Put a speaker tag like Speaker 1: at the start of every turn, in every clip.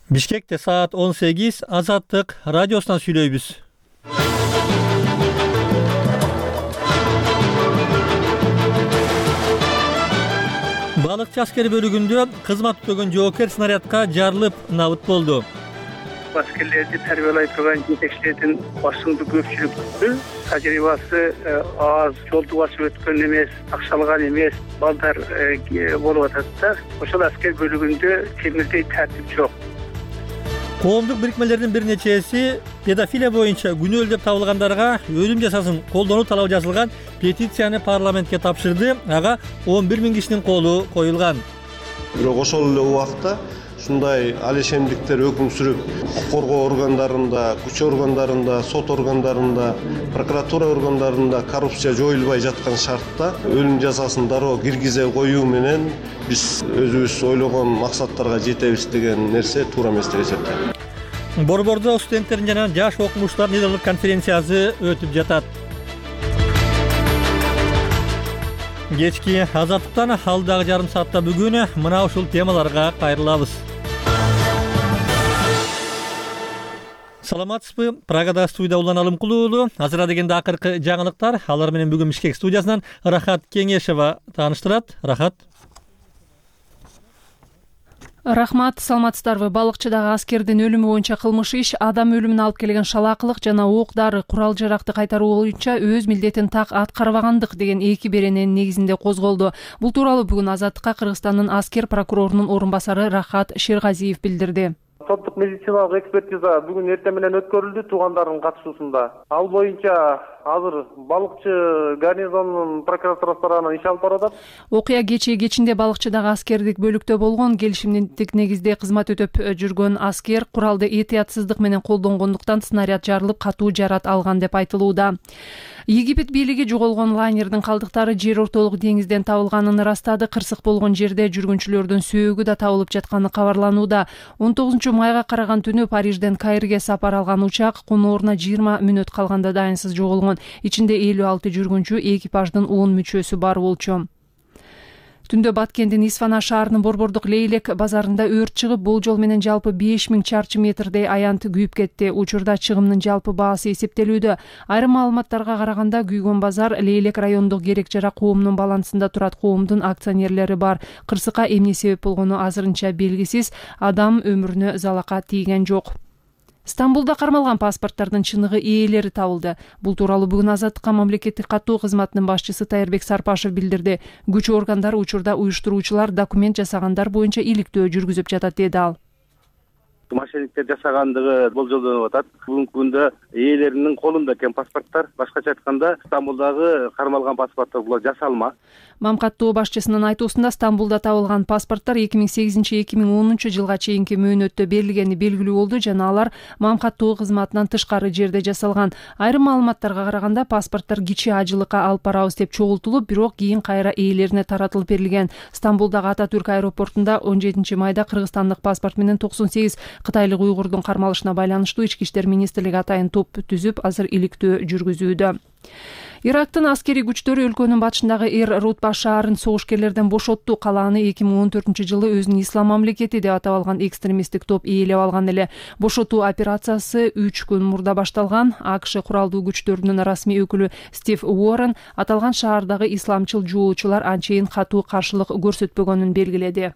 Speaker 1: Бишкекте саат 18 Азаттык радиосунан сүйлөйбүз. Балыкчы аскери бөлүгүндө кызмат өтөгөн жоокер снарядка жарылып набыт болду.
Speaker 2: Askerlerdi terbiyelayıp turgan yetekçilerden başında köpçülüktü. Tecrübası az, yolduası ötken emes, akşalgan emes, balдар bolup atatda. Oşal asker bölügünde temizde tertip çok.
Speaker 1: Коомдук бирикмелердин бир нечеси педофилия боюнча күнөөлдөп табылгандарга өлүм жазасын колдонуу талабы жазылган петицияны парламентке тапшырды. Ага 11 000 кишинин колу коюлган.
Speaker 3: Бирок ошол эле убакта ушундай алешемдиктер өкүм сүрүп, коргоо органдарында, күч органдарында, сот органдарында, прокуратура органдарында коррупция жоюлбай жаткан шартта өлүм жазасын дароо киргизе коюу менен биз өзүбүз ойлогон максаттарга жетебиз деген нерсе туура эмес деп эсептейм.
Speaker 1: Борбордо студенттердин жана жаш окумуштардын недерлик конференциясы өтүп жатат. Кечки Азаттыктан алдагы жарым саатта бүгүн мына ушул темаларга кайрылабыз. Саламатсызбы? Прагада студия Улан Алымкулуу уулу. Азыр дегенде акыркы жаңылыктар. Алар менен бүгүн Бишкек студиясынан Рахат Кеңешева тааныштырат. Рахат.
Speaker 4: Рахмат, саламатсыздарбы? Балыкчыдагы аскердин өлүмү боюнча кылмыш иш адам өлүмүнө алып келген шалаакылык жана ок-дары, курал-жаракты кайтаруу боюнча өз милдетин так аткарбагандык деген эки берененин негизинде козголду. Бул тууралуу бүгүн Азаттыкка Кыргызстандын аскер прокурорунун орун басары Рахат Шергазиев билдирди.
Speaker 5: Соттук медициналык экспертиза бүгүн эртең менен өткөрүлдү туугандардын катышуусунда. Ал боюнча азыр балыкчы гарнизонунун прокуратурасы тарабынан иш алып баратат.
Speaker 4: Окуя кечинде балыкчыдагы аскердик бөлүктө болгон келишимдик негизде кызмат өтөп жүргөн аскер куралды этиятсыздык менен колдонгондуктан снаряд жарылып катуу жарат алган деп айтылууда. Египет бийлиги жоголгон лайнердин калдыктары жер ортолук деңизден табылганын ырастады. Кырсык болгон жерде жүргүнчүлөрдүн сөөгү да табылып жатканы кабарланууда. 19 майга караган түнү Парижден Каирге сапар алган учак конооруна 20 мүнөт калганда дайынсыз жоголгон. Ичинде 56 жүргүнчү, экипаждын 10 мүчөсү бар болчу. Түндө Баткендин Исфана шаарынын борбордук Лейлек базарында өрт чыгып, болжол менен жалпы 5000 чарчы метрдей аянт күйүп кетти. Учурда чыгымдын жалпы баасы эсептелүүдө. Айрым маалыматтарга караганда күйгөн базар Лейлек райондук керек-жарак коомунун балансында турат. Коомдун акционерлери бар. Кырсыкка эмне себеп болгону азырынча белгисиз. Адам өмүрүнө залака тийген жок. Стамбулда кармалган паспорттардын чыныгы ээлери табылды. Бул тууралуу бүгүн Азаттыкка мамлекеттик каттоо кызматынын башчысы Тайырбек Сарпашев билдирди. Күч органдары учурда уюштуруучулар документ жасагандар боюнча иликтөө жүргүзүп жатат, деди ал.
Speaker 5: Мошенниктер жасагандыгы болжолдонуп атат. Бүгүнкү күндө ээлеринин колунда экен паспорттар. Башкача айтканда, Стамбулдагы кармалган паспорттор булар жасалма.
Speaker 4: Мамкаттоо башчысынын айтуусунда Стамбулда табылган паспорттор 2008-2010 жылга чейинки мөөнөттө берилгени белгилүү болду жана алар мамкаттоо кызматынан тышкары жерде жасалган. Айрым маалыматтарга караганда паспорттор кичи ажылыкка алып барабыз деп чогултулуп, бирок кийин кайра ээлерине таратылып берилген. Стамбулдагы Ататүрк аэропортунда 17 майда кыргызстандык паспорт менен 98 кытайлык уйгурдун кармалышына байланыштуу Ички иштер министрлиги атайын топ түзүп, азыр иликтөө жүргүзүүдө. Ирактын аскери күчтөрү өлкөнүн батышындагы Эр-Рутба шаарын согушкерлерден бошотту. Калааны 2014 жылы өзүнүн ислам мамлекети деп атап алган экстремисттик топ ээлеп алган эле. Бошотуу операциясы 3 күн мурда башталган. АКШ куралдуу күчтөрүнүн расмий өкүлү Стив Уоррен аталган шаардагы исламчыл жуучулар анчейин катуу каршылык көрсөтпөгөнүн белгиледи.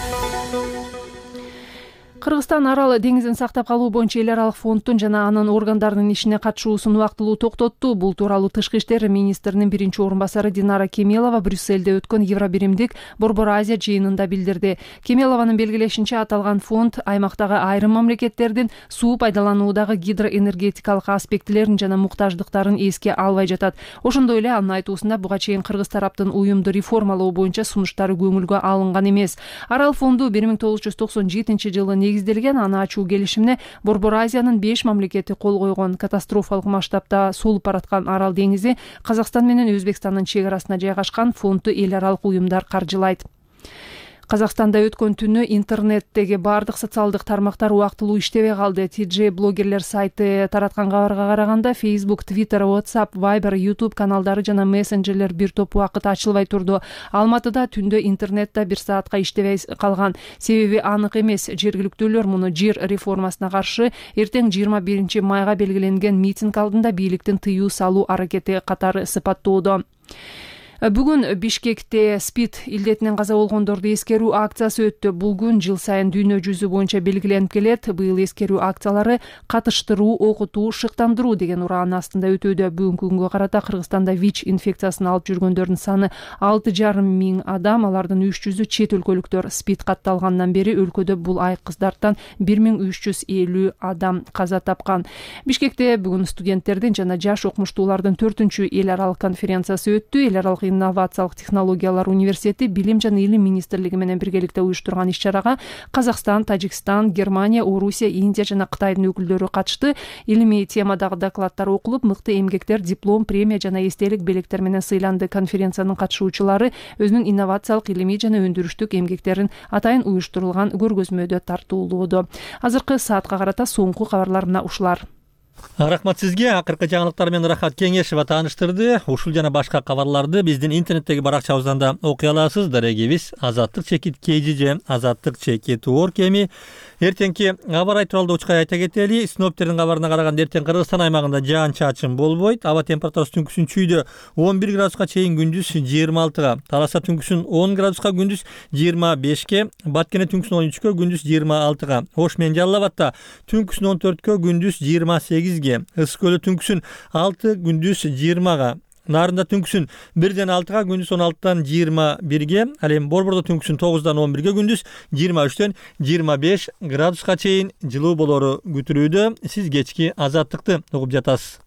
Speaker 4: Кыргызстан Арал деңизин сактап калуу боюнча эл аралык фонддун жана анын органдарынын ишине катышуусун убактылуу токтотту. Бул тууралуу Тышкы иштер министринин биринчи орун басары Динара Кемелова Брюссельде өткөн Евробиримдик Борбор Азия жыйынында билдирди. Кемелованын белгилешинче, аталган фонд аймактагы айрым мамлекеттердин суу пайдалануудагы гидроэнергетикалык аспектилерин жана муктаждыктарын эске албай жатат. Ошондой эле анын айтуусунда буга чейин Кыргыз тараптын уюмду реформалоо боюнча сунуштары көңүлгө алынган эмес. Арал фонду 1997 жылы негизделген. Аны ачуу келишимине Борбор Азиянын 5 мамлекети кол койгон. Катастрофалык масштабта солуп бараткан Арал деңизи Казакстан менен Өзбекстандын чек арасына жайгашкан. Фондду эл аралык уюмдар каржылайт. Казакстанда өткөн түнү интернеттеги баардык социалдык тармактар убактылуу иштебей калды. TJ блогерлер сайты тараткан кабарга караганда Facebook, Twitter, WhatsApp, Viber, YouTube каналдары жана мессенджерлер бир топ убакыт ачылбай турду. Алматыда түндө интернет да 1 саатка иштебей калган. Себеби анык эмес. Жергиликтүүлөр муну жер реформасына каршы эртең 21 майга белгиленген митинг алдында бийликтин тыюу салуу аракети катары сыпаттоодо. Бүгүн Бишкекте СПИД илдетинен каза болгондорду эскерүү акциясы өттү. Бул күн жыл сайын дүйнө жүзү боюнча белгиленип келет. Быйыл эскерүү акциялары катыштыруу, окутуу, шыктандыруу деген ураанын астында өтүүдө. Бүгүнкү күнгө карата Кыргызстанда ВИЧ инфекциясын алып жүргөндөрдүн саны 6,5 миң адам, алардын 300-ü чет өлкөлүктөр. СПИД катталгандан бери өлкөдө бул айкыздардан 1350 адам каза тапкан. Бишкекте бүгүн студенттердин жана жаш окумуштуулардын 4-эл аралык конференциясы өттү. Эл аралык инновациялык технологиялар университети Билим жана Илим министрлиги менен биргеликте уюштурган иш-чарага Казакстан, Тажикстан, Германия, Орусия, Индия жана Кытайдын өкүлдөрү катышты. Илимий темадагы докладдар окулуп, мыкты эмгектер диплом, премия жана эстелик белектер менен сыйланды. Конференциянын катышуучулары өзүнүн инновациялык, илимий жана өндүрүштүк эмгектерин атайын уюштурулган көргөзмөдө тартуулоодо. Азыркы саатка карата соңку кабарлар мына ушулар.
Speaker 1: Рахмат сизге. Акыркы жаңылыктар менен Рахат Кеңешева тааныштырды. Ушул жана башка кабарларды биздин интернеттеги баракчабыздан да окуй аласыз. Дарегибиз azatlyk.kg, azatlyk.org эми. Эртеңки кабар туралуу учкай айта кетели. Синоптиктердин кабарына караганда эртең Кыргызстан аймагында жаан-чачын болбойт. Аба температурасы түнкүсүн чүйдө 11 градуска чейин, күндүз 26-га. Таласа түнкүсүн 10 градуска, күндүз 25-ке. Баткене түнкүсүн 13-кө, күндүз 26-га. Ош менен Жалал Абадта түнкүсүн 14-кө, күндүз 28-ге. Ысык көлдө түнкүсүн 6, күндүз 20-га. Нарында түнкүсүн 1-ден 6-га, күндүз 16-дан 21-ге. Ал эми Борбордо түнкүсүн 9-дан 11-ге, күндүз 23-төн 25 градуска чейин жылуу болору күтүлүүдө. Сиз кечки азаттыкты угуп жатасыз.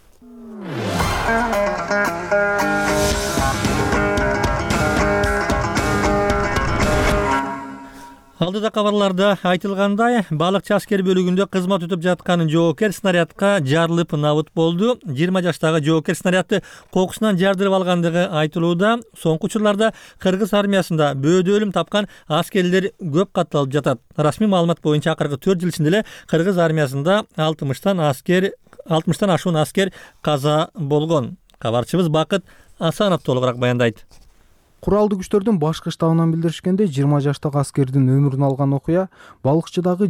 Speaker 1: Алдыда кабарларда айтылгандай, балыкчы аскер бөлүгүндө кызмат өтүп жаткан жоокер снарядка жарылып набыт болду. 20 жаштагы жоокер снарядты кокусунан жардырып алгандыгы айтылууда. Соңку учурларда Кыргыз армиясында бөөдө өлүм тапкан аскерлер көп катталып жатат. Расмий маалымат боюнча акыркы 4 жыл ичинде эле Кыргыз армиясында 60-тан ашуун аскер каза болгон. Кабарчыбыз Бакыт Асанов толугураак баяндайт.
Speaker 6: Куралдуу күчтөрдүн башкы штабынан билдиришкенде 20 жаштагы аскердин өмүрүн алган окуя Балыкчыдагы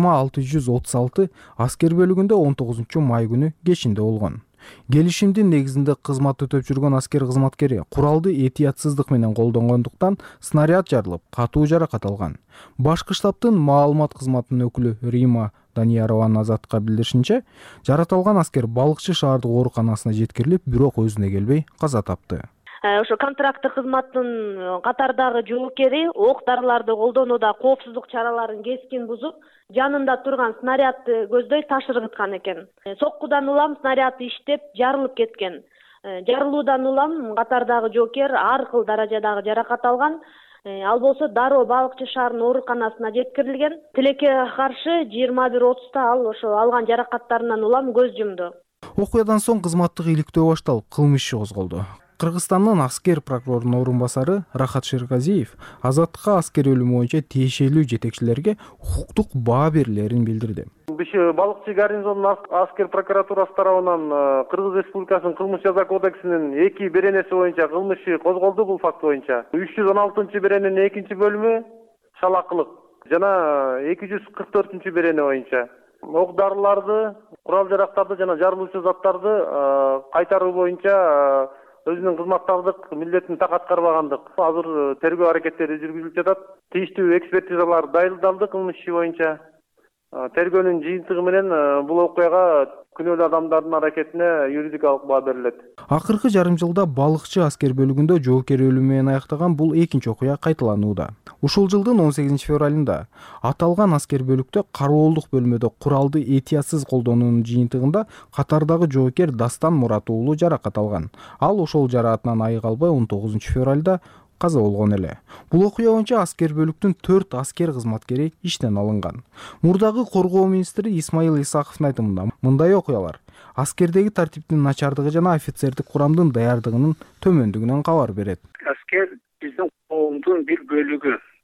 Speaker 6: 20636 аскер бөлүгүндө 19 май күнү кечинде болгон. Келишимдин негизинде кызмат өтөп жүргөн аскер кызматкери куралды этиятсыздык менен колдонгондуктан снаряд жарылып, катуу жаракат алган. Башкы штабтын маалымат кызматынын өкүлү Рима Даниярованын Азаттыкка билдиришинче, жаратылган аскер Балыкчы шаардык ооруканасына жеткирилип, бирок өзүнө келбей каза тапты.
Speaker 7: Ошо контракттык кызматтын катардагы жоокери ок дарыларды колдонууда коопсуздук чараларын кескин бузуп, жанында турган снарядды көздөй таш ыргыткан экен. Соккудан улам снаряд иштеп жарылып кеткен. Жарылуудан улам катардагы жоокер ар кыл даражадагы жаракат алган. Ал болсо дароо Балыкчы шаарынын ооруканасына жеткирилген. Тилекке каршы 21:30-та ал ошо алган жаракаттарынан улам көз жумду.
Speaker 6: Окуядан соң кызматтык иликтөө башталып, кылмыш иши козголду. Кыргызстандын аскер прокурорунун орун басары Рахат Шерказиев Азаттыкка аскер өлүмү боюнча тиешелүү жетекчилерге укуктук баа берилерин билдирди.
Speaker 5: Балыкчы гарнизонунун аскер прокуратурасы тарабынан Кыргыз Республикасынын кылмыш жаза кодексинин 2 беренеси боюнча кылмыш иши козголду. Бул факт боюнча 316-берененин 2-бөлүмү шалакылык жана 244-берене боюнча ок дарыларды, курал жарактарды жана жарылуучу заттарды кайтаруу боюнча өзүнүн кызматтардык милдетин так аткарбагандык. Азыр тергөө аракеттери жүргүзүлүп жатат. Тийиштүү экспертизалар дайындалды кылмыш иши боюнча. Тергөөнүн жыйынтыгы менен бул окуяга күнөөлүү адамдардын аракетине юридикалык баа берилет.
Speaker 6: Акыркы жарым жылда Балыкчы аскер бөлүгүндө жоокер өлүмү менен аяктаган бул экинчи окуя кайталанууда. Ушул жылдын 18 февралында аталган аскер бөлүктө кароолдук бөлмөдө куралды этиятсыз колдонуунун жыйынтыгында катардагы жоокер Дастан Мурат уулу жаракат алган. Ал ошол жараатынан айыга албай 19 февралда каза болгон эле. Бул окуя боюнча аскер бөлүктүн 4 аскер кызматкери иштен алынган. Мурдагы коргоо министри Исмаил Исаковдун айтымында мындай окуялар аскердеги тартиптин начардыгы жана офицердик курамдын даярдыгынын төмөндүгүнөн кабар берет.
Speaker 2: Аскер биздин коомдун бир бөлүгү.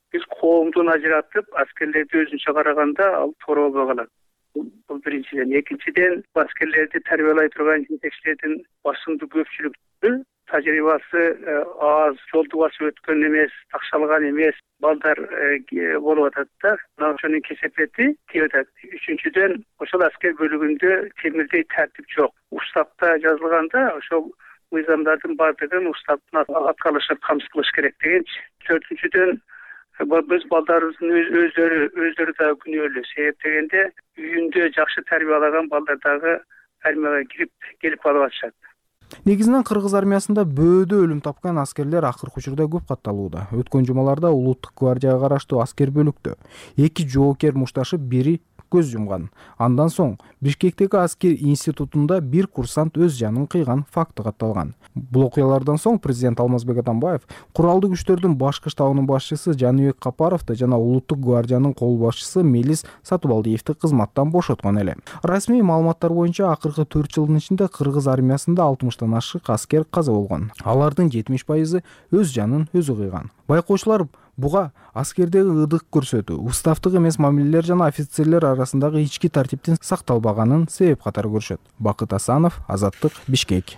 Speaker 2: Биз коомдун ажыратып, аскерлерди өзүнчө караганда ал туура болбой калат. Бул биринчиден. Экинчиден, аскерлерди тарбиялай турган жетекчилердин басымдуу көпчүлүгү тажрыйбасы аз, жолду басып өткөн эмес, такшалган эмес балдар болуп атат да. Мына ошонун кесепети тийип атат. Үчүнчүдөн, ошол аскер бөлүгүндө темирдей тартип жок. Уставда жазылганда ошол мыйзамдардын бардыгын уставдын аткарылышын камсыз кылыш керек дегенчи. Төртүнчүдөн, биз балдарыбыздын өздөрү да күнөөлүү. Себеп дегенде үйүндө жакшы тарбиялаган балдар дагы армияга келип калып атышат.
Speaker 6: Негизинен кыргыз армиясында бөөдө өлүм тапкан аскерлер акыркы учурда көп катталууда. Өткөн жумаларда улуттук гвардияга караштуу аскер бөлүктө 2 жоокер мушташып, бири көз жумган. Андан соң Бишкектеги аскер институтунда бир курсант өз жанын кыйган факты катталган. Бул окуялардан соң президент Алмазбек Атамбаев куралдуу күчтөрдүн башкы штабынын башчысы Жаныбек Капаровду жана улуттук гвардиянын кол башчысы Мелис Сатыбалдиевди кызматтан бошоткон эле. Расмий маалыматтар боюнча акыркы 4 жылдын ичинде кыргыз армиясында 60тан ашык аскер каза болгон. Алардын 70% өз жанын өзү кыйган. Байкоочулар буга аскердеги ырдык көрсөтүү, уставдык эмес мамилелер жана офицерлер арасындагы ички тартиптин сакталбаганын себеп катары көрүшөт. Бакыт Асанов, Азаттык, Бишкек.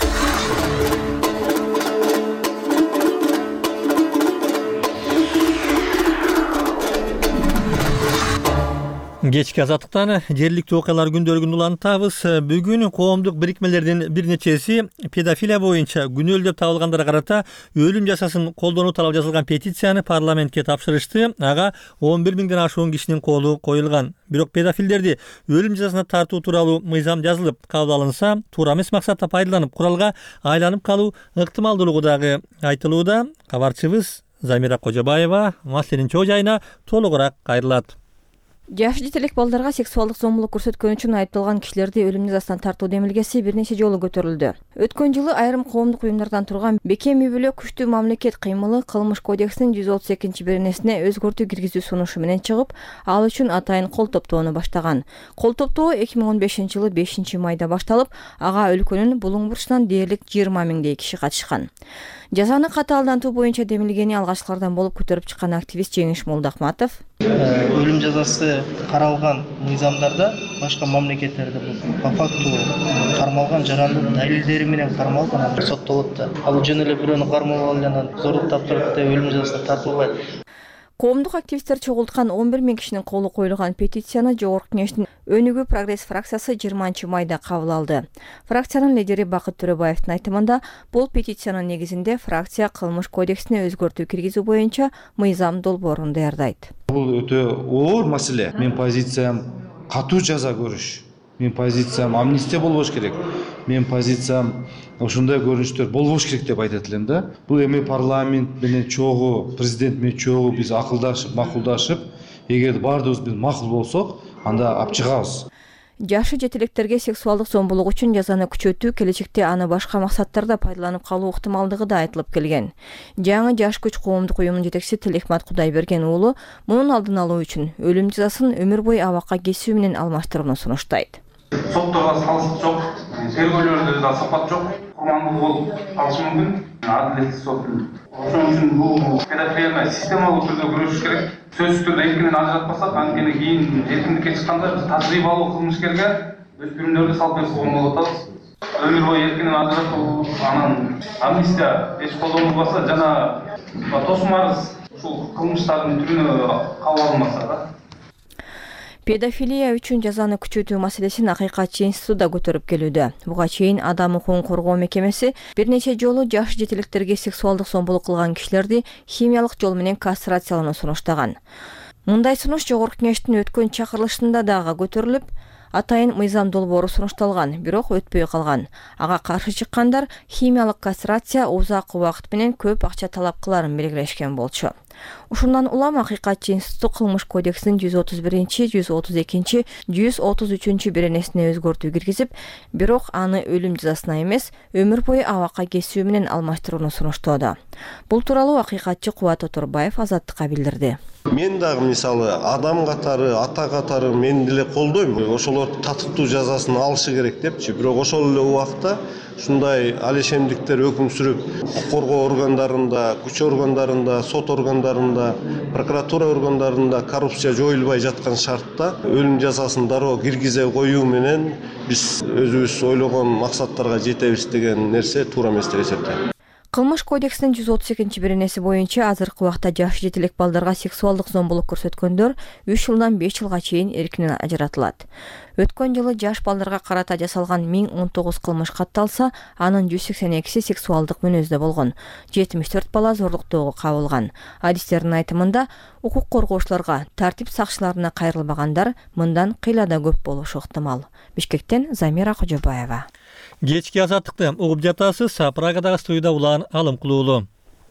Speaker 1: Кечки Азаттыктан жергиликтүү окуялар күндөлүгүн улантабыз. Бүгүн коомдук бирикмелердин бир нечеси педофилия боюнча күнөөлдөп табылгандарга карата өлүм жазасын колдонуу талап жазылган петицияны парламентке тапшырышты. Ага 11 миңден ашуун кишинин колу коюлган. Бирок педофилдерди өлүм жазасына тартуу тууралуу мыйзам жазылып, кабыл алынса, туура эмес максатта пайдаланып, куралга айланып калуу ыктымалдуулугу дагы айтылууда. Кабарчыбыз Замира Кожобаева маселенин чоо жайына толугураак кайрылат.
Speaker 8: Жаш жетелек балдарга сексуалдык зомбулук көрсөткөн үчүн айыпталган кишилерди өлүм жазасынан тартуу демилгеси бир нече жолу көтөрүлдү. Өткөн жылы айрым коомдук уюмдардан турган Бекем үй бүлө күчтүү мамлекет кыймылы кылмыш кодексинин 132-беренесине өзгөртүү киргизүү сунушу менен чыгып, ал үчүн атайын кол топтоону баштаган. Кол топтоо 2015-жылы 5-майда башталып, ага өлкөнүн булуң бурчунан дээрлик 20 миңдей киши катышкан. Жазаны катаалдантуу боюнча демилгени алгачкылардан болуп көтөрүп чыккан активист Жеңиш Молдахматов
Speaker 9: өлүм жазасы каралган мыйзамдарда башка мамлекеттерде по факту кармалган жарандын далилдери менен кармалып анан соттолот да. Ал жөн эле бирөөнү кармалып алып анан зорлук таптырып деп өлүм жазасына тартылбайт.
Speaker 8: Коомдук активисттер чогулткан 11 миң кишинин колу коюлган петицияны Жогорку Кеңештин Өнүгүү прогресс фракциясы 20-майда кабыл алды. Фракциянын лидери Бакыт Төрөбаевдин айтымында, бул петициянын негизинде фракция кылмыш кодексине өзгөртүү киргизүү боюнча мыйзам долбоорун даярдайт.
Speaker 10: Бул өтө оор маселе. Мен позициям катуу жаза көрүш. Мен позициям амнистия болбош керек. Мен позициям ошондой көрүнүштөр болбош керек деп айтат элем да. Бул эми парламент менен чогуу, президент менен чогуу биз акылдашып, макулдашып, эгер баардыгыбыз биз макул болсок, анда алып чыгабыз.
Speaker 8: Жашы жетелектерге сексуалдык зомбулук үчүн жазаны күчөтүү келечекте аны башка максаттарда пайдаланып калуу ыктымалдыгы да айтылып келген. Жаңы Жаш күч коомдук уюмунун жетекчиси Тилекмат Кудайберген уулу мунун алдын алуу үчүн өлүм жазасын өмүр бою абакка кесүү менен алмаштырууну сунуштайт.
Speaker 11: Сотторго салыш жок, тергөөлөрдө да сапат жок, курмандуу болуп калышы мүмкүн. Адилеттик сот. Ошон үчүн бул педофилияга системалык түрдө күрөшүш керек. Сөзсүз түрдө эркинен ажыратпасак, анткени кийин эркиндикке чыкканда тажрыйбалуу кылмышкерге өспүрүмдөрдү салып берсе болуп атабыз. Өмүр бою эркинен ажыратуу, анан амнистия эч колдонулбаса жана тосум арыз ушул кылмыштардын түрүнө кабыл алынмаса да.
Speaker 8: Педофилия үчүн жазаны күчөтүү маселесин Акыйкатчы институты да көтөрүп келүүдө. Буга чейин Адам укугун коргоо мекемеси бир нече жолу жаш жетелектерге сексуалдык зомбулук кылган кишилерди химиялык жол менен кастрациялоону сунуштаган. Мындай сунуш Жогорку Кеңештин өткөн чакырылышында дагы көтөрүлүп, атайын мыйзам долбоору сунушталган, бирок өтпөй калган. Ага каршы чыккандар химиялык кастрация узак убакыт менен көп акча талап кыларын белгилешкен болчу. Ушундан улам Акыйкатчы институту кылмыш кодексинин 131, 132, 133 беренесине өзгөртүү киргизип, бирок аны өлүм жазасына эмес, өмүр бою абакка кесүү менен алмаштырууну сунуштоодо. Бул тууралуу Акыйкатчы Кубат Оторбаев Азаттыкка билдирди.
Speaker 3: Мен дагы мисалы адам катары, ата катары мен деле колдойм. Ошолор татыктуу жазасын алышы керек депчи. Бирок ошол эле убакта ушундай алешемдиктер өкүм сүрүп, укук коргоо органдарында, күч органдарында, сот органдарында органдарында, прокуратура органдарында коррупция жоюлбай жаткан шартта өлүм жазасын дароо киргизе коюу менен биз өзүбүз ойлогон максаттарга жетебиз деген нерсе туура эмес деп эсептейм.
Speaker 8: Кылмыш кодексинин 132-беренеси боюнча азыркы убакта жаш жетелек балдарга сексуалдык зомбулук көрсөткөндөр 3 жылдан 5 жылга чейин эркинен ажыратылат. Өткөн жылы жаш балдарга карата жасалган 1019 кылмыш катталса, анын 182си сексуалдык мүнөздө болгон. 74 бала зорлуктоого кабылган. Адистердин айтымында, укук коргоочуларга, тартип сакчыларына кайрылбагандар мындан кыйлада көп болушу ыктымал. Бишкектен Замира Кожобаева.
Speaker 1: Кечки азаттыкты угуп жатасыз. Прагадагы студияда улан Алым Кулуулу.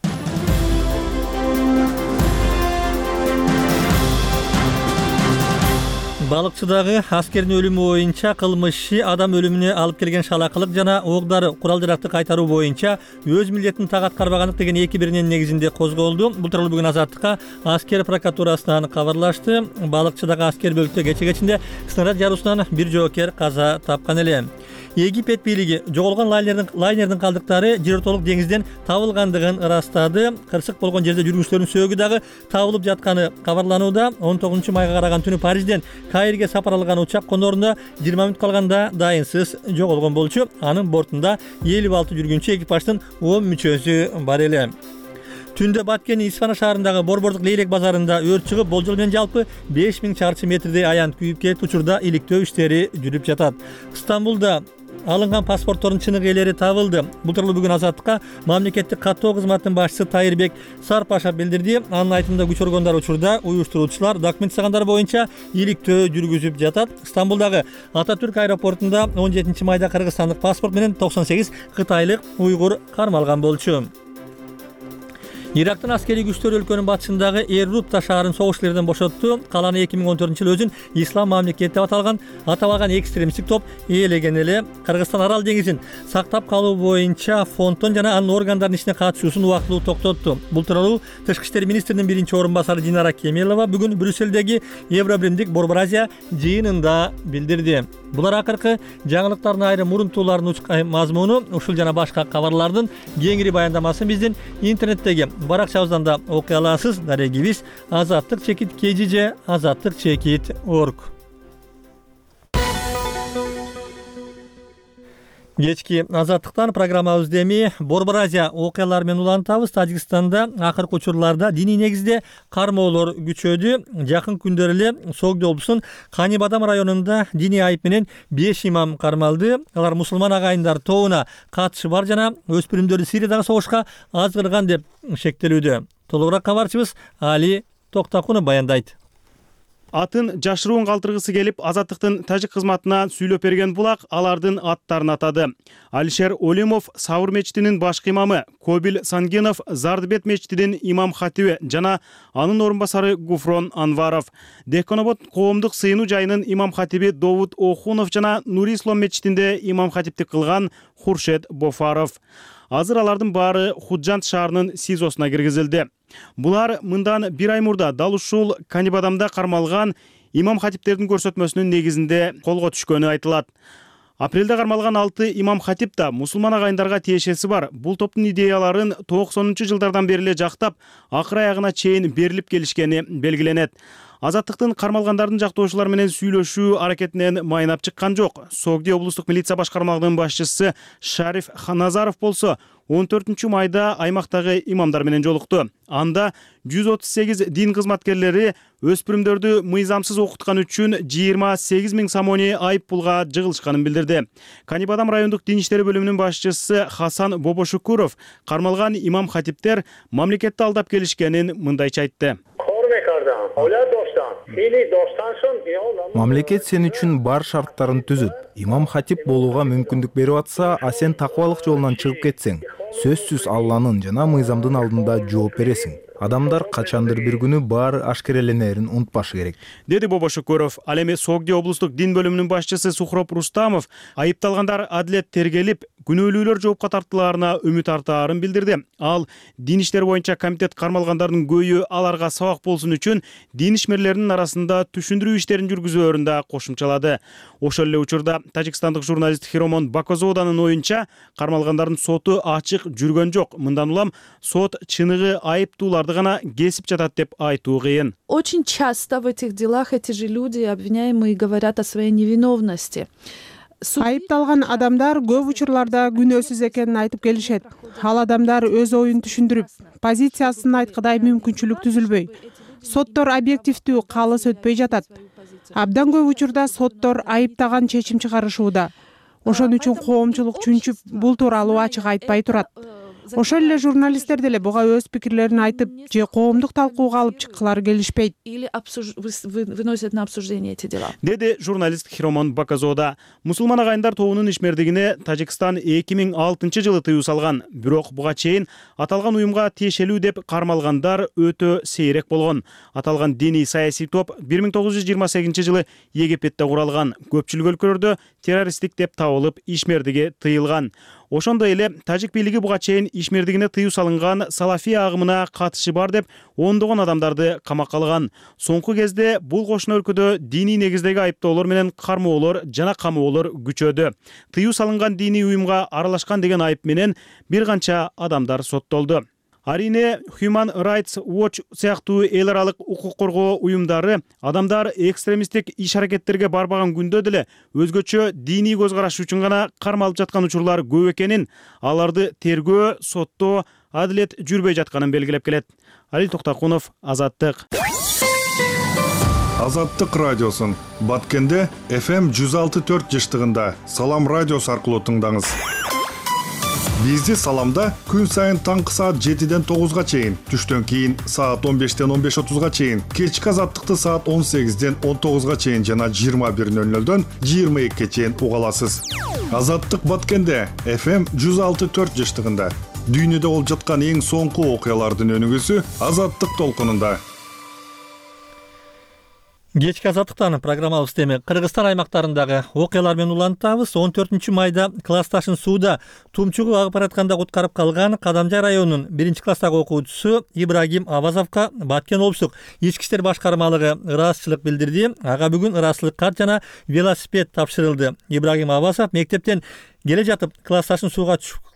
Speaker 1: Балыкчыдагы аскердин өлүмү боюнча кылмышчы адам өлүмүнө алып келген шалакылык жана оокдары курал-жаракты кайтаруу боюнча өз милдетин так аткарбагандык деген эки берененин негизинде козголду. Бул тууралуу бүгүн Азаттыкка аскер прокуратурасынан кабарлашты. Балыкчыдагы аскер бөлүктө кече снаряд жаруусунан бир жоокер каза тапкан эле. Египет бийлиги жоголгон лайнердин калдыктары Жертолук деңизден табылгандыгын ырастады. Кырсык болгон жерде жүргүчүлөрдүн сөөгү дагы табылып жатканы кабарланууда. 19 майга караган түнү Парижден Каирге сапар алган учак конорунда 20 мүнөт калганда дайынсыз жоголгон болчу. Анын бортунда 56 жүргүнчү, экипаждын 10 мүчөсү бар эле. Түндө Баткенин Исфана шаарындагы Борбордук Лейлек базарында өрт чыгып, болжол менен жалпы 5000 чарчы метрдей аянт күйүп кетип, учурда иликтөө иштери жүрүп жатат. Стамбулда алынган паспорттордун чыныгы ээлери табылды. Бул тууралуу бүгүн Азаттыкка мамлекеттик каттоо кызматынын башчысы Тайырбек Сарпашев билдирди. Анын айтымында күч органдары учурда уюштуруучулар документ сагандар боюнча иликтөө жүргүзүп жатат. Стамбулдагы Ататүрк аэропортунда 17 майда кыргызстандык паспорт менен 98 кытайлык уйгур кармалган болчу. Ирактын аскери күчтөр өлкөнүн батышындагы Эррутта шаарын согуш ирлерден бошотту. Каланы 2014-жылы өзүн ислам мамлекети деп аталган экстремисттик топ ээлеген эле. Кыргызстан Арал деңизин сактап калуу боюнча фонддон жана анын органдарынын ишине катышуусун убактылуу токтотту. Бул тууралуу Тышкы иштер министринин биринчи орун басары Динара Кемелова бүгүн Брюссельдеги Евробиримдик Борборазия жыйынында билдирди. Булар акыркы жаңылыктардын айрым мурунтууларынын мазмуну, ушул жана башка кабарлардын кеңири баяндамасын биздин интернеттеги баракчабыздан да окуй аласыз. Дарегибиз azattik-kgj azattik-org. Кечки Азаттыктан программабызды эми Борборазия окуялары менен улантабыз. Тажикстанда акыркы учурларда диний негизде кармоолор күчөдү. Жакын күндөр эле Согди облусунун Канибадам районунда диний айып менен 5 имам кармалды. Алар мусулман агайындар тобуна катышы бар жана өспүрүмдөрдү Сириядагы согушка азгырган деп шектелүүдө. Толугураак кабарчыбыз Али Токтакунов баяндайт.
Speaker 12: Атын жашыруун калтыргысы келип, Азаттыктын тажик кызматына сүйлөп берген булак алардын аттарын атады. Алишер Олимов Саур мечитинин башкы имамы, Кобил Сангенов Зардыбет мечитинин имам хатиби жана анын орун басары Гуфрон Анваров. Деконобод коомдук сыйынуу жайынын имам хатиби Довуд Охунов жана Нури Ислам мечитинде имам хатиптик кылган Хуршед Бофаров. Азыр алардын баары Худжант шаарынын СИЗОсуна киргизилди. Булар мындан бир ай мурда дал ушул Канибадамда кармалган имам хатиптердин көрсөтмөсүнүн негизинде колго түшкөнү айтылат. Апрелде кармалган 6 имам хатип да мусулман агайындарга тиешеси бар. Бул топтун идеяларын 90-жылдардан бери эле жактап, акыр аягына чейин берилип келишкени белгиленет. Азаттыктын кармалгандардын жактоочулар менен сүйлөшүү аракетинен майнап чыккан жок. Согди облустук милиция башкармалыгынын башчысы Шариф Ханазаров болсо 14 майда аймактагы имамдар менен жолукту. Анда 138 дин кызматкерлери өспүрүмдөрдү мыйзамсыз окуткан үчүн 28 000 сомони айып пулга жыгылышканын билдирди. Канибадам райондук дин иштери бөлүмүнүн башчысы Хасан Бобошукуров кармалган имам хатиптер мамлекетти алдап келишкенин мындайча айтты.
Speaker 6: Мамлекет сен үчүн бар шарттарын түзүт. Имам хатип болууга мүмкүндүк берип атса, а сен такыбалык жолунан чыгып кетсең, сөзсүз Алланын жана мыйзамдын алдында жооп бересиң. Адамдар качандыр бир күнү баары ашкереленерин унутпашы керек,
Speaker 12: деди Бобошукуров. Ал эми Согди облустук дин бөлүмүнүн башчысы Сухроп Рустамов айыпталгандар адилет тергелип, күнөөлүүлөр жоопко тартылаарына үмүт артаарын билдирди. Ал дин иштери боюнча комитет кармалгандардын көйү аларга сабак болсун үчүн дин ишмерлеринин арасында түшүндүрүү иштерин жүргүзөөрүн да кошумчалады. Ошол эле учурда тажикстандык журналист Хиромон Бакозоданын оюнча кармалгандардын соту ачык жүргөн жок. Мындан улам сот чыныгы айыптууларды аларды гана кесип жатат деп айтуу кыйын.
Speaker 13: Очень часто в этих делах эти же люди, обвиняемые, говорят о своей невиновности.
Speaker 14: Айыпталган адамдар көп учурларда күнөөсүз экенин айтып келишет. Ал адамдар өз оюн түшүндүрүп, позициясын айткыдай мүмкүнчүлүк түзүлбөй. Соттор объективдүү калыс өтпөй жатат. Абдан көп учурда соттор айыптаган чечим чыгарышууда. Ошон үчүн коомчулук чүнчүп бул тууралуу ачык айтпай турат. Ошол эле журналисттер деле буга өз пикирлерин айтып, же коомдук талкууга алып чыккылары келишпейт.
Speaker 13: Или выносят на обсуждение эти дела.
Speaker 12: Деди журналист Хиромон Баказода. Мусулман агайындар тобунун ишмердигине Тажикстан 2006-жылы тыюу салган. Бирок буга чейин аталган уюмга тиешелүү деп кармалгандар өтө сейрек болгон. Аталган диний саясий топ 1928-жылы Египетте куралган. Көпчүлүк өлкөлөрдө террористтик деп табылып ишмердиги тыйылган. Ошондой эле тажик бийлиги буга чейин ишмердигине тыюу салынган салафи агымына катышы бар деп ондогон адамдарды камакка алган. Соңку кезде бул кошуна өлкөдө диний негиздеги айыптоолор менен кармоолор жана камоолор күчөдү. Тыюу салынган диний уюмга аралашкан деген айып менен бир канча адамдар соттолду. Арине Human Rights Watch сыяктуу эл аралык укук коргоо уюмдары адамдар экстремисттик иш-аракеттерге барбаган күндө деле өзгөчө диний көз карашы үчүн гана кармалып жаткан учурлар көп экенин, аларды тергөө, соттоо, адилет жүрбөй жатканын белгилеп келет. Алил Токтакунов, Азаттык.
Speaker 15: Азаттык радиосун Баткенде FM 106.4 жыштыгында Салам радиосу аркылуу тыңдаңыз. Бизди Саламда күн сайын таңкы саат 7-ден 9-га чейин, түштөн кийин саат 15-ден 15:30-га чейин, кечки Азаттыкты саат 18-ден 19-га чейин жана 21:00-дөн 22-ге чейин уга аласыз. Азаттык Баткенде FM 106.4 жыштыгында дүйнөдө болуп жаткан эң соңку окуялардын өнүгүүсү Азаттык толкунунда.
Speaker 1: Кечки Азаттыктан программабыз теми Кыргызстан аймактарындагы окуялар менен улантабыз. 14 майда классташын сууда тумчугу агып баратканда куткарып калган Кадамжай районунун 1-класстагы окуучусу Ибрагим Авазовго Баткен облустук ички иштер башкармалыгы ыраазычылык билдирди. Ага бүгүн ыраазычылык кат жана велосипед тапшырылды. Ибрагим Авазов мектептен келе жатып классташын сууга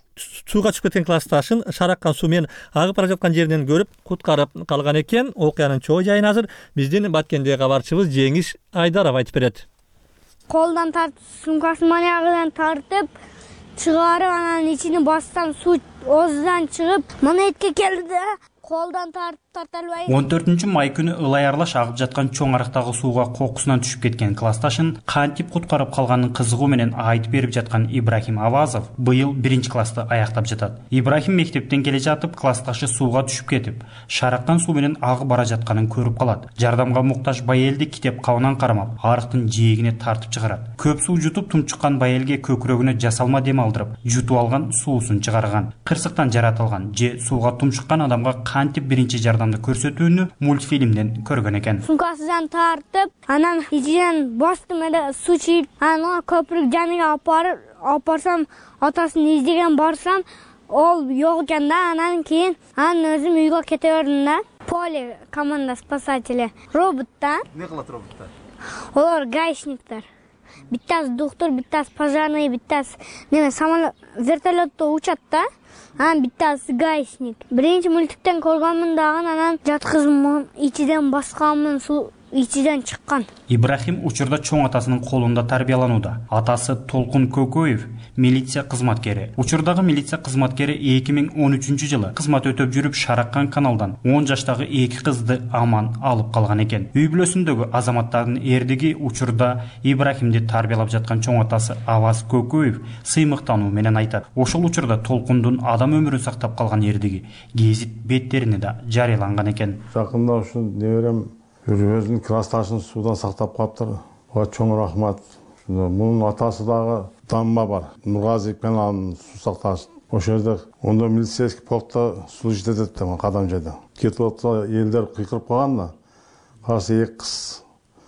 Speaker 1: түшүп кеткен классташын шараккан суу менен агып бара жаткан жеринен көрүп куткарып калган экен. Окуянын чоо жайын азыр биздин Баткендеги кабарчыбыз Жеңиш Айдаров айтып берет.
Speaker 16: Колдон тартып, сумкасын маягынан тартып, чыгарып, анан ичине бассам суу оздан чыгып, монетке келди да, колдон тартып тарта албай.
Speaker 17: 14 май күнү ылай аралаш агып жаткан чоң арыктагы сууга кокусунан түшүп кеткен классташын кантип куткарып калганын кызыгуу менен айтып берип жаткан Ибрахим Авазов быйыл 1-классты аяктап жатат. Ибрахим мектептен келе жатып, классташы сууга түшүп кетип, шараккан суу менен агып бара жатканын көрүп калат. Жардамга муктаж байелди китеп кабынан кармап, арыктын жээгине тартып чыгарат. Көп суу жутуп тумчуккан байелге көкүрөгүнө жасалма дем алдырып, жутуп алган суусун чыгарган. Кырсыктан жаратылган же сууга тумчуккан адамга кантип биринчи жардамды көрсөтүүнү мультфильмден көргөн экен.
Speaker 16: Сумкасынан тартып, анан ичинен бастым эле суу чыйып, анан көпүрүк жаныга апарсам, атасын издеген барсам, ол жок экен да, анан кийин өзүм үйгө кете бердим да. Поле команда спасатели. Роботтар.
Speaker 18: Не кылат роботтар?
Speaker 16: Олар гаишниктер. Биттасы доктор, биттасы пожарный, биттасы самолет, вертолетто учат да. Анан биттасы гаишник. Биринчи мультиктен көргөнмүн дагы, анан жаткызып ичиден басканмын, суу ичиден чыккан.
Speaker 17: Ибрахим учурда чоң атасынын колунда тарбияланууда. Атасы Толкун Көкөев милиция кызматкери. Учурдагы милиция кызматкери 2013-жылы кызмат өтөп жүрүп шараккан каналдан 10 жаштагы 2 кызды аман алып калган экен. Үй бүлөсүндөгү азаматтардын эрдиги учурда Ибрахимди тарбиялап жаткан чоң атасы Аваз Көкөев сыймыктануу менен айтат. Ошол учурда Толкундун адам өмүрүн сактап калган эрдиги гезит беттерине да жарыяланган экен.
Speaker 19: Жакында ушу неберем өзүнүн классташын суудан сактап калыптыр. Буга чоң рахмат. Мунун атасы дагы Дамма бар. Нургазиев менен анын суу сакташы. Ошол жерде ондо милицейский полкто служить этет да, Кадамжайда. Кетип атса элдер кыйкырып калган да. Караса 2 кыз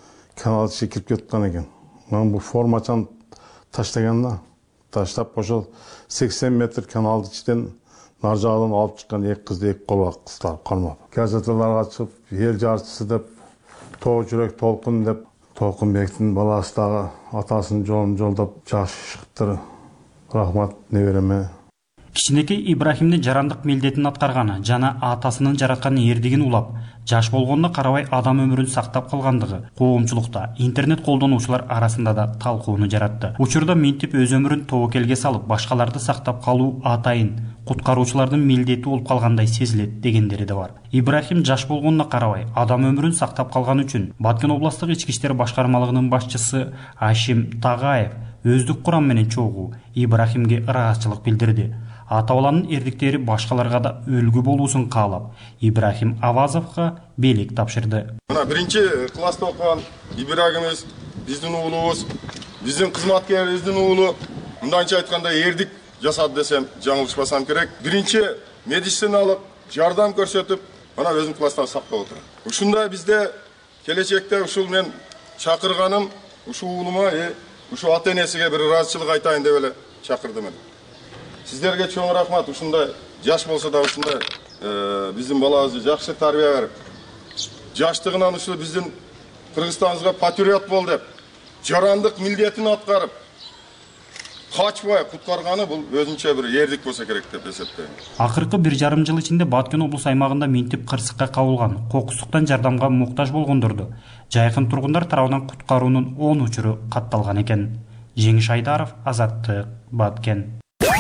Speaker 19: канал ичине кирип кеткен экен. Мен бул формачан таштаган да. Таштап ошол 80 метр каналдын ичинен нар жагынан алып чыккан 2 кызды 2 колго кыстырып кармап. Газеталарга чыгып, эл жарчысы деп, тоо жүрөк Толкун деп, Толкунбектин баласы дагы атасынын жолун жолдоп жакшы чыктыр. Рахмат небереме.
Speaker 17: Кичинекей Ибрахимдин жарандык милдетин аткарганы жана атасынын жараткан эрдигин улап, жаш болгонуна карабай адам өмүрүн сактап калгандыгы коомчулукта, интернет колдонуучулар арасында да талкууну жаратты. Учурда минтип өз өмүрүн тобокелге салып, башкаларды сактап калуу атайын куткаруучулардын милдети болуп калгандай сезилет дегендери да бар. Ибрахим жаш болгонуна карабай адам өмүрүн сактап калган үчүн Баткен областык ички иштер башкармалыгынын башчысы Ашим Тагаев өздүк курам менен чогуу Ибрахимге ыраазычылык билдирди. Ата-баланын эрдиктери башкаларга да үлгү болуусун каалап, Ибрахим Авазовго белек тапшырды.
Speaker 18: Мына биринчи класста окуган Ибрагимиз биздин уулубуз, биздин кызматкерибиздин уулу, мындайча айтканда эрдик жасады десем жаңылышпасам керек. Биринчи медициналык жардам көрсөтүп, мына өзүм класстан сактап отур. Ушундай бизде келечекте ушул мен чакырганым, ушул уулума, ушул ата-энесиге бир ыраазычылык айтайын деп эле чакырдым. Сиздерге чоң рахмат. Ушундай жаш болсо да ушундай биздин балабызды жакшы тарбия берип, жаштыгынан ушул биздин Кыргызстаныбызга патриот бол деп, жарандык милдетин аткарып, качпай куткарганы бул өзүнчө бир эрдик болсо керек деп эсептейм.
Speaker 17: Акыркы 1,5 жыл ичинде Баткен облус аймагында минтип кырсыкка кабылган, кокустуктан жардамга муктаж болгондорду жайкын тургундар тарабынан куткаруунун 10 учуру катталган экен. Жеңиш Айдаров, Азаттык, Баткен.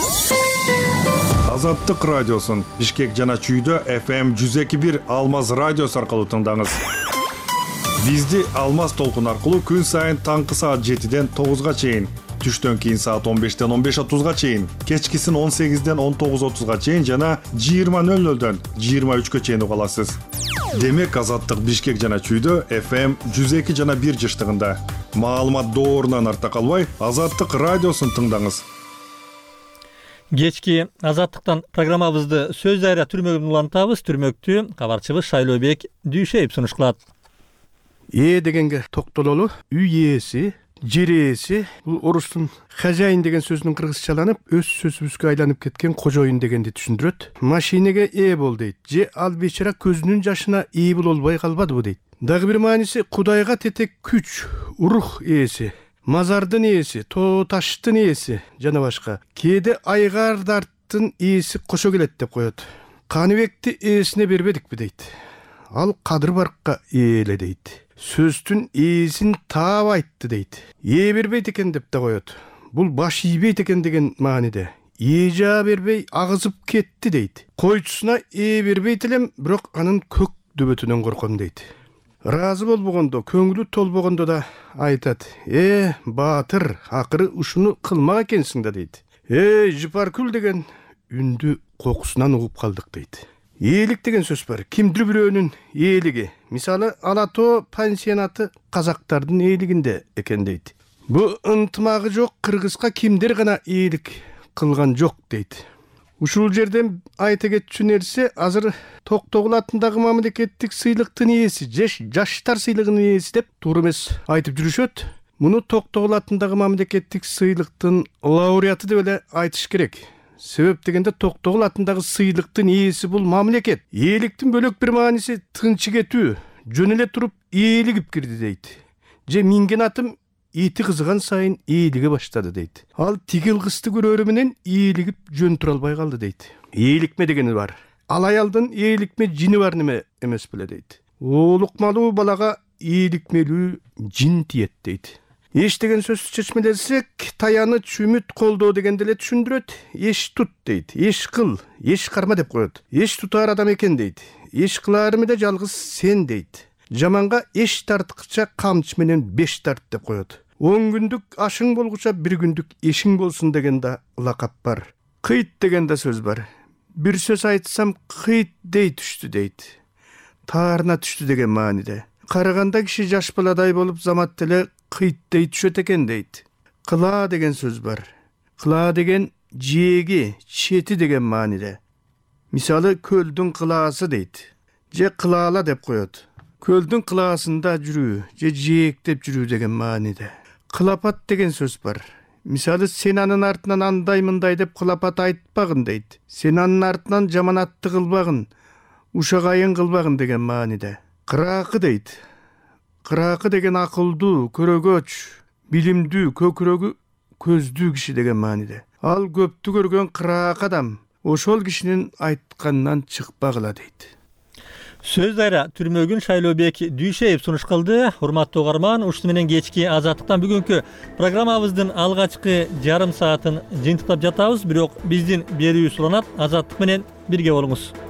Speaker 15: Азаттык радиосун Бишкек жана Чүйдө FM 102.1 Алмаз радиосу аркылуу тыңдаңыз. Бизди Алмаз толкун аркылуу күн сайын таңкы саат 7ден 9га чейин, түштөн кийин саат 15ден 15:30га чейин, кечкисин 18ден 19:30га чейин жана 20:00дөн 23гө чейин уга аласыз. Демек Азаттык Бишкек жана Чүйдө FM 102 жана 1 жыштыгында. Маалымат доорунан арта калбай, Азаттык радиосун тыңдаңыз.
Speaker 1: Кечки Азаттыктан программабызды сөз дайра түрмөгүнөн улантабыз. Түрмөктү кабарчыбыз Шайлообек Дүйшеев сунуш кылат.
Speaker 20: Дегенге токтололу, үй ээси, жер ээси, бул орустун хозяин деген сөзүнүн кыргызчаланып, өз сөзүбүзгө айланып кеткен кожоюн дегенди түшүндүрөт. Машинеге ээ бол дейт. Же ал бечара көзүнүн жашына ээ боло албай калбадыбы дейт. Дагы бир мааниси Кудайга тетек күч, рух ээси. Мазардын ээси, тоо таштын ээси жана башка. Кээде айгардарттын ээси кошо келет деп коет. Каныбекти ээсине бербедикпи дейт. Ал Кадыр Баркка ээле дейт. Сөздүн ээсин таап айтты дейт. Ээ бербейт экен деп да коет. Бул баш ийбейт экен деген мааниде. Ээ жаа бербей агызып кетти дейт. Койчусуна ээ бербейт элем, бирок анын көк дөбөтүнөн корком дейт. Разы болбогондо, көңүлү толбогондо да айтат. Баатыр, акыры ушуну кылмак экенсиң да дейт. Жыпаркүл деген үндү кокусунан угуп калдык дейт. Ээлик деген сөз бар. Кимдир бирөөнүн ээлиги. Мисалы, Алатоо пансионаты казактардын ээлигинде экен дейт. Бу ынтымагы жок кыргызга кимдир гана ээлик кылган жок дейт. Ушул жерден айта кетчү нерсе, азыр Токтогул атындагы мамлекеттик сыйлыктын ээси, жаштар сыйлыгынын ээси деп туура эмес айтып жүрүшөт. Муну Токтогул атындагы мамлекеттик сыйлыктын лауреаты деп эле айтыш керек. Себеп дегенде Токтогул атындагы сыйлыктын ээси бул мамлекет. Ээликтин бөлөк бир мааниси тынчы кетүү, жөн эле туруп ээлигип кирди дейт. Же минген атым ити кызган сайын ээлиге баштады дейт. Ал тигил кызды көрөрү менен ээлигип жөн тура албай калды дейт. Ээликме дегени бар. Ал аялдын ээликме жини бар неме эмес беле дейт. Оолукмалуу балага ээликмелүү жин тиет дейт. Эш деген сөздү чечмелесек, таяныч, үмүт, колдоо дегенди эле түшүндүрөт. Эш тут дейт. Эш кыл, эш карма деп коет. Эш тутар адам экен дейт. Эш кыларым эле жалгыз сен дейт. Жаманга эш тарткыча камчы менен 5 тарт деп коет. 10 күндүк ашың болгуча 1 күндүк эшиң болсун деген да лакап бар. Кыйт деген да сөз бар. Бир сөз айтсам кыйт дей түштү дейт. Таарына түштү деген мааниде. Караганда киши жаш баладай болуп замат деле кыйт дей түшөт экен дейт. Кыла деген сөз бар. Кыла деген жээги, чети деген мааниде. Мисалы көлдүн кылаасы дейт. Же кылаала деп коет. Көлдүн кылаасында жүрүү, же жээктеп жүрүү деген мааниде. Кылапат деген сөз бар. Мисалы сен анын артынан андай мындай деп кылапат айтпагын дейт. Сен анын артынан жаманатты кылбагын, ушагайын кылбагын деген мааниде. Кыраакы дейт. Кыраакы деген акылдуу, көрөгөч, билимдүү, көкүрөгү көздүү киши деген мааниде. Ал көптү көргөн кыраак адам, ошол кишинин айтканынан чыкпагыла дейт.
Speaker 1: Сөз дайра Түрмөгүн Шайлообек Дүйшеев сунуш кылды. Урматтуу угарман, ушуну менен кечки Азаттыктан бүгүнкү программабыздын алгачкы жарым саатын жыйынтыктап жатабыз, бирок биздин берүүбүз уланат. Азаттык менен бирге болуңуз.